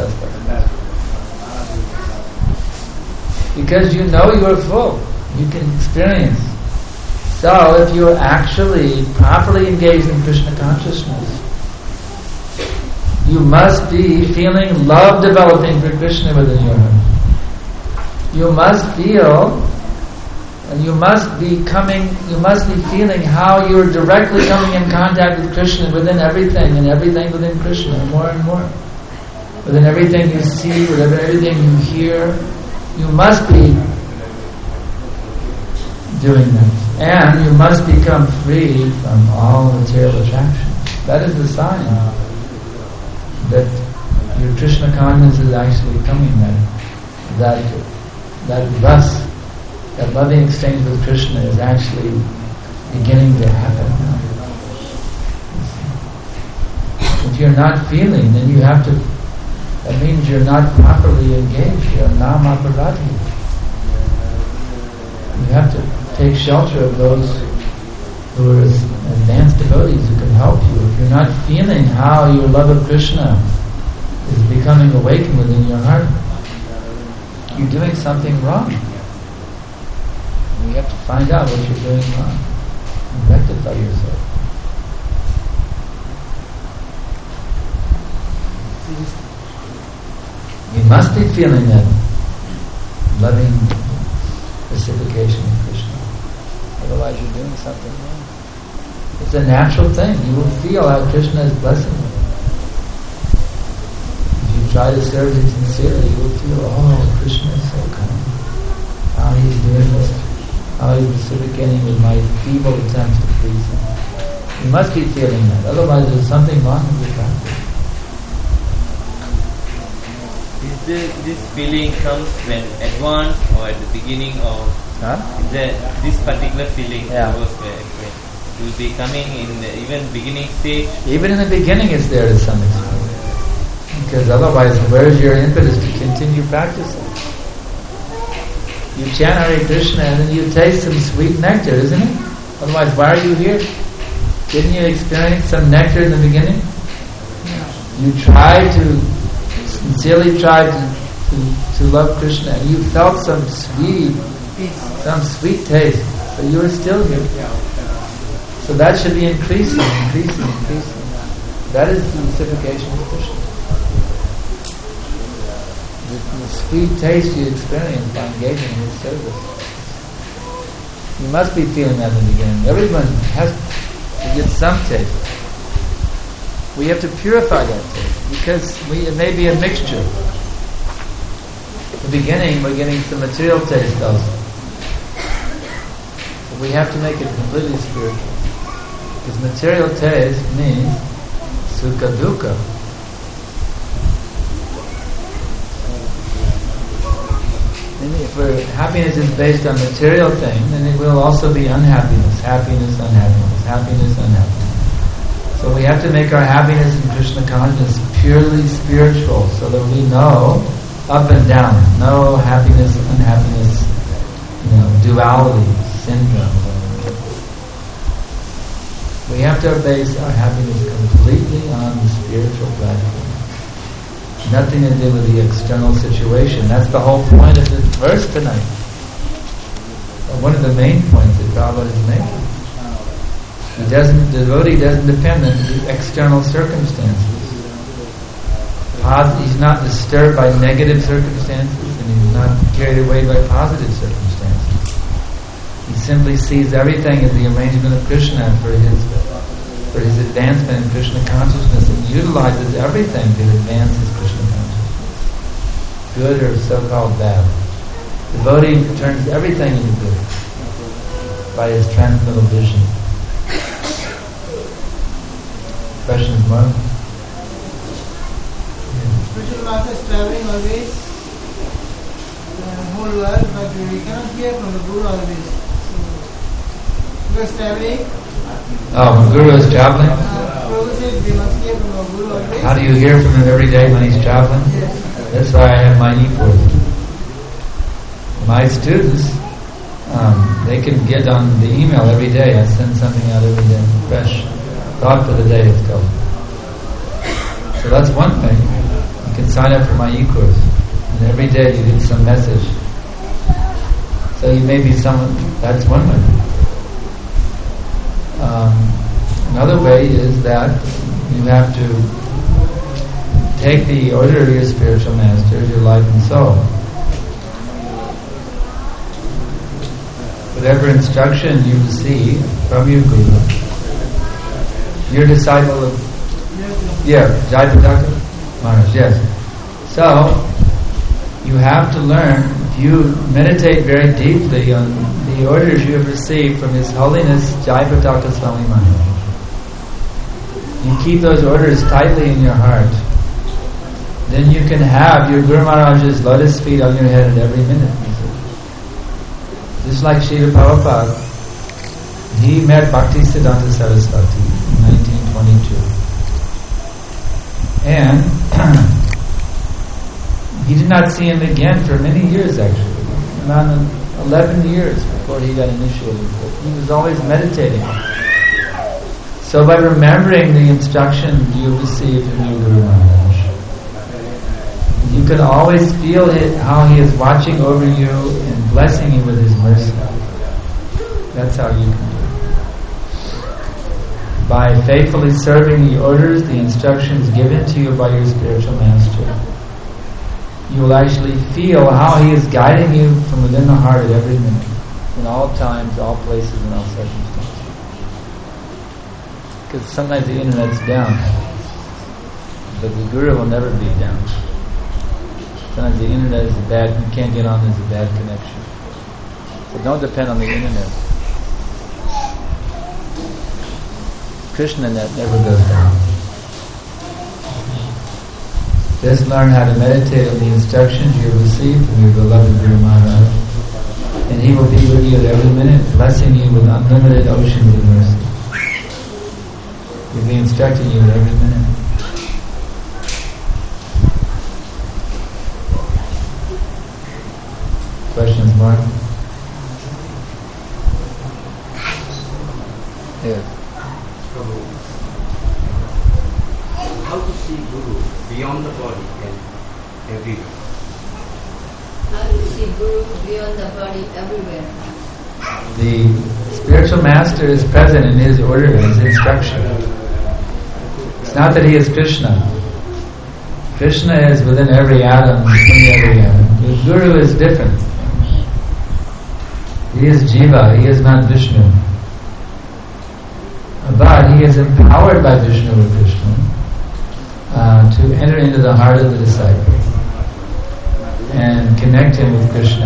Because you know you are full. You can experience. So, if you are actually properly engaged in Krishna consciousness, you must be feeling love developing for Krishna within your heart. You must feel, and you must be feeling how you are directly coming in contact with Krishna within everything, and everything within Krishna, more and more. Within everything you see, within everything you hear, you must be doing that. And you must become free from all material attractions. That is the sign that your Krishna consciousness is actually coming there. That rasa, that loving exchange with Krishna is actually beginning to happen now. If you're not feeling, then you have to, that means you're not properly engaged. You're nama pravati. You have to take shelter of those who are advanced devotees who can help you. If you're not feeling how your love of Krishna is becoming awakened within your heart, you're doing something wrong. And you have to find out what you're doing wrong and rectify yourself. You must be feeling that loving reciprocation of Krishna. Otherwise you're doing something wrong. It's a natural thing. You will feel how Krishna is blessing you. If you try to serve him sincerely, you will feel, oh, Krishna is so kind. How he's doing this. How he's reciprocating with my feeble attempts to please him. You must be feeling that. Otherwise there's something wrong with your practice. This feeling comes when advanced or at the beginning of this particular feeling goes when it will be coming in the even beginning stage. Even in the beginning it's there to some extent. Because otherwise where's your impetus to continue practicing? You chant Hare Krishna and then you taste some sweet nectar, isn't it? Otherwise why are you here? Didn't you experience some nectar in the beginning? You sincerely tried to love Krishna and you felt some sweet taste, but you are still here. So that should be increasing. That is the reciprocation of Krishna. The sweet taste you experience by engaging in his service. You must be feeling that in the beginning. Everyone has to get some taste. We have to purify that taste because it may be a mixture. At the beginning, we're getting some material taste also. But we have to make it completely spiritual. Because material taste means sukha dukkha. And if happiness is based on material things, then it will also be unhappiness. Happiness, unhappiness. Happiness, unhappiness. So we have to make our happiness in Krishna consciousness purely spiritual, so that we know up and down, no happiness, unhappiness, duality, syndrome. We have to base our happiness completely on the spiritual platform. Nothing to do with the external situation. That's the whole point of this verse tonight. One of the main points that Prabhupada is making. The devotee doesn't depend on the external circumstances. He's not disturbed by negative circumstances, and he's not carried away by positive circumstances. He simply sees everything as the arrangement of Krishna for his advancement in Krishna consciousness, and utilizes everything to advance his Krishna consciousness, good or so-called bad. The devotee turns everything into good by his transcendental vision. Questions, Mark? Spiritual master is traveling always whole world, but we cannot hear from the Guru always. So, he was traveling. Oh, when Guru is traveling? Prabhu said we must hear from the Guru always. How do you hear from him every day when he's traveling? Yes. That's why I have my e-course. My students, they can get on the email every day. I send something out every day, fresh. Thought for the day it's going. So that's one thing. You can sign up for my e-course, and every day you get some message. So you may be someone. That's one way. Another way is that you have to take the order of your spiritual master, your life and soul. Whatever instruction you receive from your Guru. Your disciple of Jayapataka Maharaj, yes. So, you have to learn, if you meditate very deeply on the orders you have received from His Holiness Jayapataka Swami Maharaj. You keep those orders tightly in your heart. Then you can have your Guru Maharaj's lotus feet on your head at every minute. Just like Srila Prabhupada, he met Bhaktisiddhanta Saraswati in 1922. And he did not see him again for many years actually. 11 years before he got initiated. He was always meditating. So by remembering the instruction you received from your Guru Maharaj, you can always feel how he is watching over you and blessing you with his mercy. That's how you can do it. By faithfully serving the orders, the instructions given to you by your spiritual master, you will actually feel how he is guiding you from within the heart at every minute, in all times, all places, and all circumstances. Because sometimes the internet's down, but the Guru will never be down. Sometimes the internet is bad, you can't get on, there's a bad connection. So don't depend on the internet. KrishnaNet never goes down. Just learn how to meditate on the instructions you have received from your beloved Guru Maharaj, and he will be with you at every minute, blessing you with unlimited oceans of mercy. He'll be instructing you at every minute. Questions, Mark? Yeah. How to see Guru beyond the body and everywhere? How to see Guru beyond the body everywhere? The spiritual master is present in his order, in his instruction. It's not that he is Krishna. Krishna is within every atom, in every atom. The Guru is different. He is Jiva, he is not Vishnu. But he is empowered by Vishnu or Krishna to enter into the heart of the disciple and connect him with Krishna.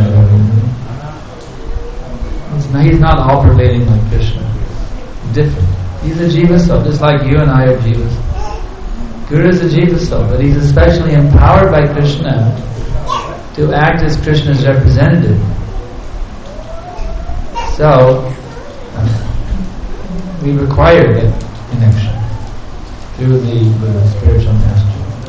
He's not all-pervading like Krishna. Different. He's a Jiva soul, just like you and I are Jivas. Guru is a Jiva soul, but he's especially empowered by Krishna to act as Krishna's representative. So, we require that connection through the spiritual master.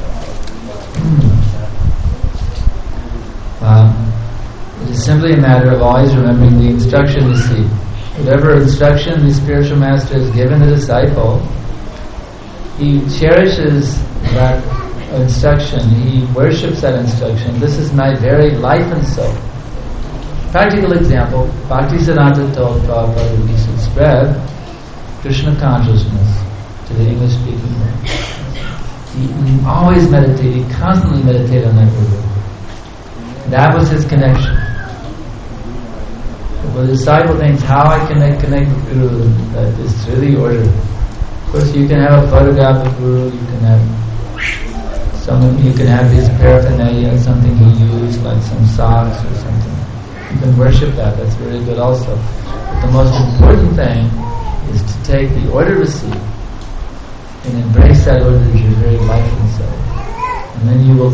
It is simply a matter of always remembering the instruction received. Whatever instruction the spiritual master has given the disciple, he cherishes that instruction, he worships that instruction. This is my very life and soul. Practical example, Bhaktisiddhanta told Prabhupada he should spread Krishna consciousness to the English-speaking world. He always meditated, he constantly meditated on that Guru. That was his connection. When the disciple thinks, how I connect with Guru, that is through the order. Of course, you can have a photograph of Guru, you can have his paraphernalia, something he used, like some socks or something. You can worship that, that's very good also. But the most important thing is to take the order received and embrace that order as your very life and soul. And then you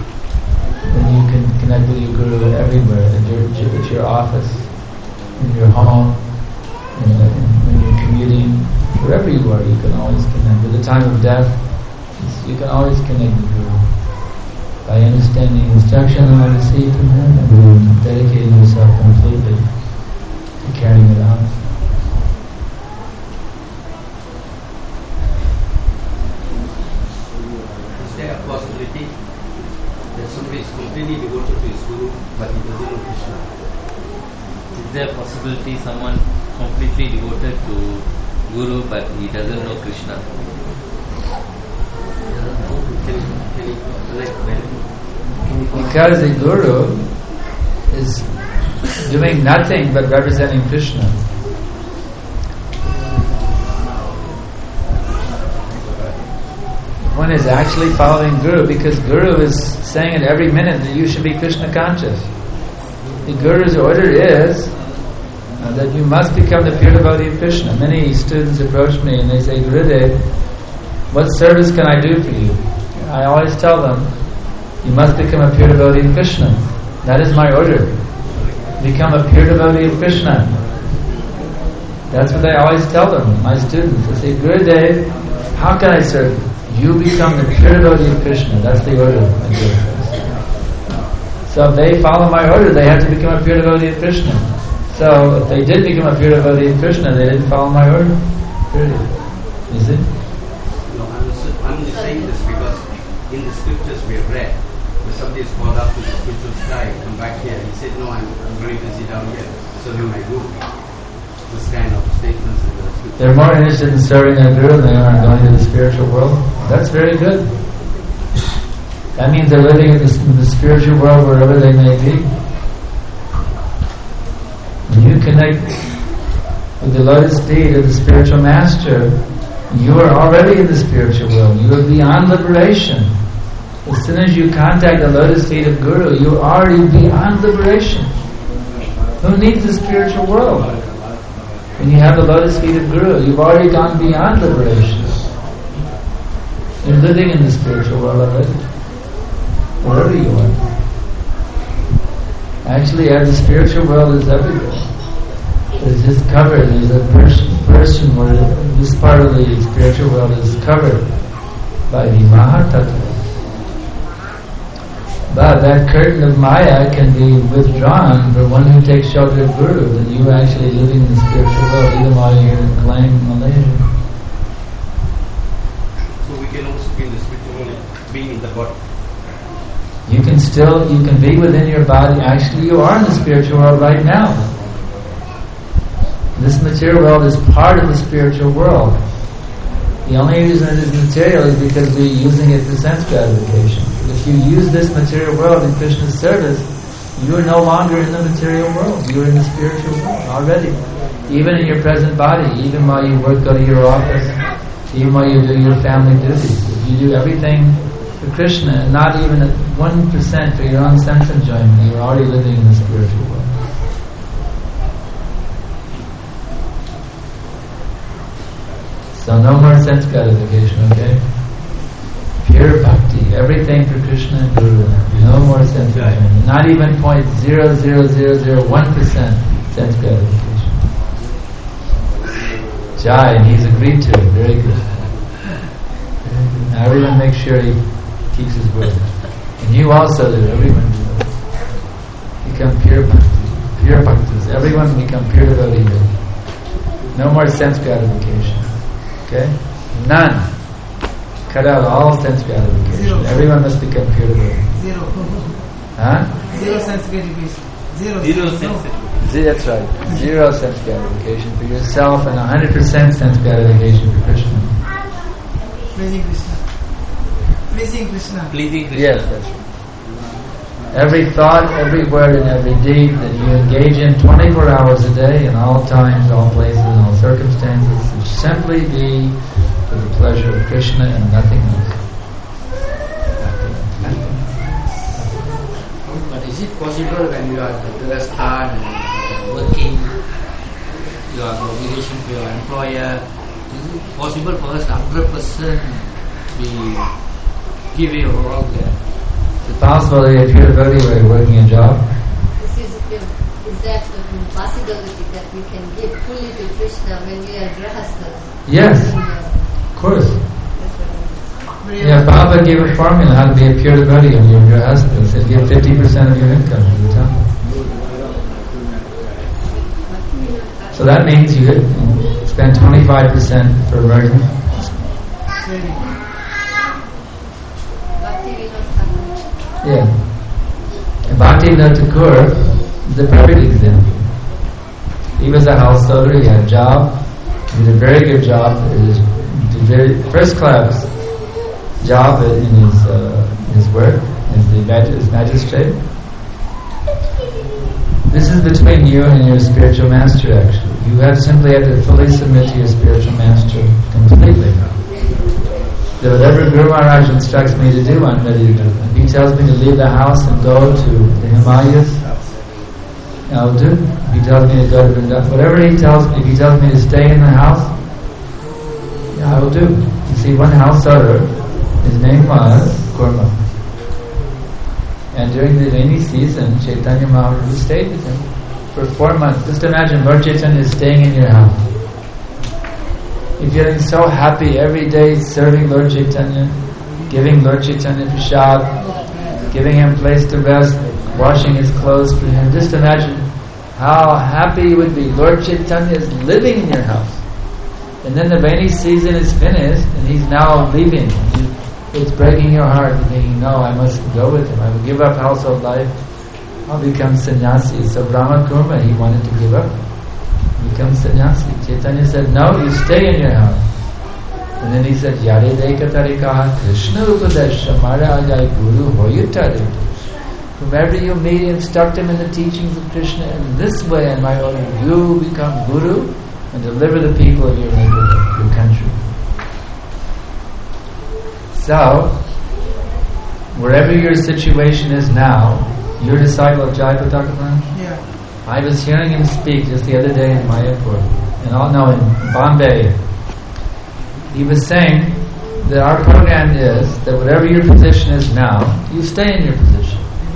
can connect with your Guru everywhere, at your office, in your home, when you're commuting, wherever you are, you can always connect. At the time of death, you can always connect with Guru. By understanding the instruction that I received from him and dedicating yourself completely to carrying it out. Is there a possibility that somebody is completely devoted to his Guru but he doesn't know Krishna? Is there a possibility someone completely devoted to Guru but he doesn't know Krishna? Because the Guru is doing nothing but representing Krishna. One is actually following Guru because Guru is saying at every minute that you should be Krishna conscious. The Guru's order is that you must become the pure devotee of Krishna. Many students approach me and they say, Gurudev, what service can I do for you? I always tell them, you must become a pure devotee of Krishna. That is my order. Become a pure devotee of Krishna. That's what I always tell them, my students. They say, Gurudev, how can I serve you? You become the pure devotee of Krishna. That's the order I give. So if they follow my order, they have to become a pure devotee of Krishna. So if they did become a pure devotee of Krishna, they didn't follow my order. Period. You see? No, I'm just saying this because in the scriptures we have read, when somebody is called up to the spiritual sky, come back here, he said, no, I'm very busy down here, serving my guru. This kind of statements in the scriptures. They're more interested in serving their guru than they are in going to the spiritual world. That's very good. That means they're living in the spiritual world wherever they may be. When you connect with the lotus feet of the spiritual master, you are already in the spiritual world. You are beyond liberation. As soon as you contact the lotus feet of Guru, you are already beyond liberation. Who needs the spiritual world? When you have the lotus feet of Guru, you've already gone beyond liberation. You're living in the spiritual world already. Wherever you are. Actually, the spiritual world is everywhere. It's just covered. There's a person where this part of the spiritual world is covered by the Mahatattva. But that curtain of Maya can be withdrawn for one who takes shelter of Guru, then you are actually living in the spiritual world even while you're in Klang, Malaysia. So we can also be in the spiritual world, being in the body. You can be within your body. Actually, you are in the spiritual world right now. This material world is part of the spiritual world. The only reason it is material is because we're using it for sense gratification. If you use this material world in Krishna's service, you are no longer in the material world. You are in the spiritual world already. Even in your present body, even while you work, go to your office, even while you do your family duties. If you do everything for Krishna, and not even 1% for your own sense enjoyment, you are already living in the spiritual world. So no more sense gratification, okay? Pure bhakti, everything for Krishna and Guru. No more sense gratification. Not even 0.00001% sense gratification. Jai, and he's agreed to it. Very good. Now everyone make sure he keeps his word. And you also do. Everyone do. Become pure bhakti. Pure bhaktis. Everyone become pure devotee. No more sense gratification. Okay? None. Cut out all sense gratification. Zero. Everyone must become pure devotee. Zero. Huh? Zero sense gratification. Zero sense gratification. That's right. Zero sense gratification for yourself and 100% sense gratification for Krishna. Pleasing Krishna. Pleasing Krishna. Pleasing Krishna. Yes, that's right. Every thought, every word, and every deed that you engage in 24 hours a day, in all times, all places, and all circumstances, should simply be for the pleasure of Krishna and nothing else. But is it possible when you are at the Rajasthan and working, you have obligation to your employer, is it possible for us 100% we give you all that? Is it possible that if you're a devotee while you're working a job? Is that the possibility that we can give fully to Krishna when we are grahasthas? Yes, of course. Yeah, Baba gave a formula how to be a pure devotee when you're your husband. He said give 50% of your income to the temple. So that means you spend 25% for emergency. Yeah. And Bhaktivinoda Thakur is the perfect example. He was a householder, he had a job, he did a very good job, he did a very first class job in his work as magistrate. This is between you and your spiritual master actually. You simply have to fully submit to your spiritual master completely. That whatever Guru Maharaj instructs me to do, I'm ready to do. If he tells me to leave the house and go to the Himalayas, I'll do. If he tells me to go to Vrindavan, whatever he tells me, if he tells me to stay in the house, yeah, I will do. You see, one householder, his name was Kurma. And during the rainy season, Chaitanya Mahaprabhu stayed with him for 4 months. Just imagine Lord Chaitanya is staying in your house. You're feeling so happy every day serving Lord Chaitanya, giving Lord Chaitanya prasad, giving him place to rest, washing his clothes for him. Just imagine how happy you would be. Lord Chaitanya is living in your house. And then the rainy season is finished and he's now leaving. It's breaking your heart. You're thinking, no, I must go with him. I will give up household life. I'll become sannyasi. So Brahma Kurma, he wanted to give up. Become sannyasi. Chaitanya said, no, you stay in your house. And then he said, Yare Deka Tarikaha Krishna Upadesha Mara Ajay Guru Hoyutare. Whomever you meet, instruct him in the teachings of Krishna in this way, and my order, you become Guru and deliver the people of your neighborhood, your country. So, wherever your situation is now, you're a disciple of Jayapataka Maharaj? Yeah. I was hearing him speak just the other day in Mayapur, in Bombay. He was saying that our program is that whatever your position is now, you stay in your position.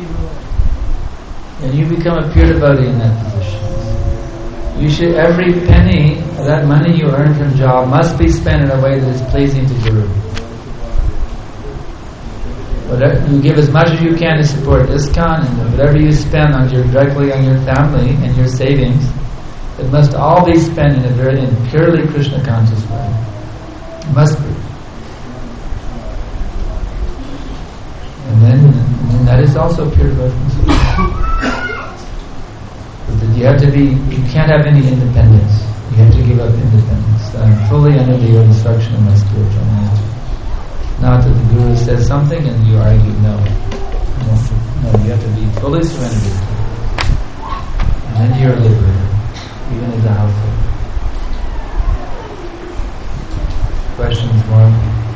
And you become a pure devotee in that position. You should, every penny of that money you earn from job must be spent in a way that is pleasing to Guru. Whatever, you give as much as you can to support ISKCON, and whatever you spend directly on your family and your savings, it must all be spent in a very purely Krishna conscious way. It must be. And then that is also pure devotion. You have to be, you can't have any independence. You have to give up independence. I'm fully under the instruction of my spiritual master. Not that the Guru says something and you argue, no. No, you have to be fully surrendered. And then you're liberated, even as a household. Questions more?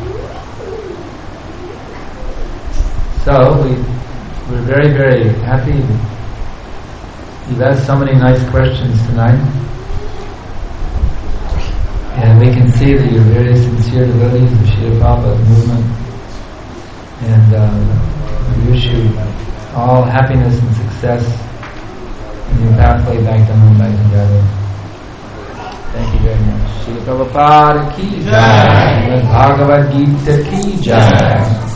So, we're very, very happy. You've asked so many nice questions tonight, and we can see that you're very sincere devotees of Srila Prabhupada's movement, and we wish you all happiness and success in your pathway back down, back together. Thank you very much. Srila Prabhupada ki jai, Bhagavad Gita ki jai.